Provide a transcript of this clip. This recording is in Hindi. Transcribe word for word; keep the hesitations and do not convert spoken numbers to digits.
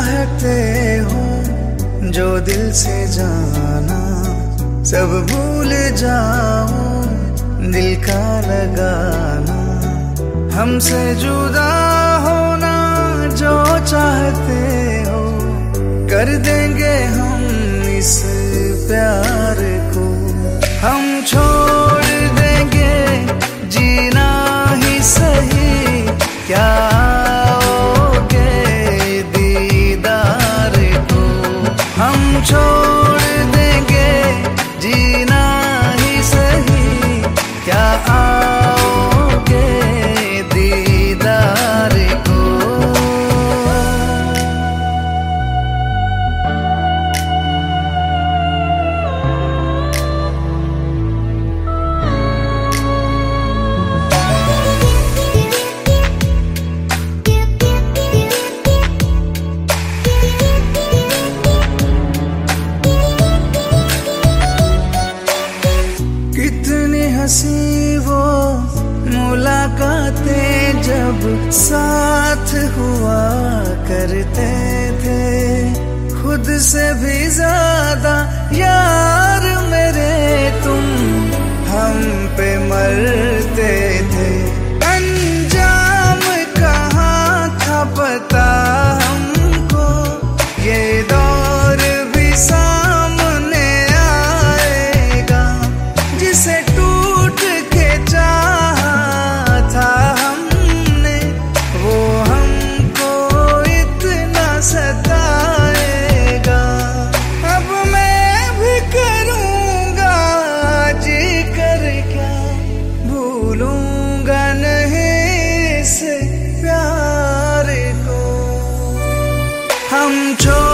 चाहते हो जो दिल से जाना, सब भूल जाओ दिल का लगाना। हमसे जुदा होना जो चाहते हो, कर देंगे हम इस प्यार को। हम छोड़ देंगे जीना ही सही, क्या आओगे दीदार को। हम छोड़ देंगे जीना ही सही, क्या आओगे दीदार को। हंसी वो मुलाकातें जब साथ हुआ करते थे, खुद से भी ज्यादा यार मेरे तुम हम पे मरते थे। अंजाम कहाँ था पता हमको, ये दौर भी सामने आएगा। जिसे हम छोड़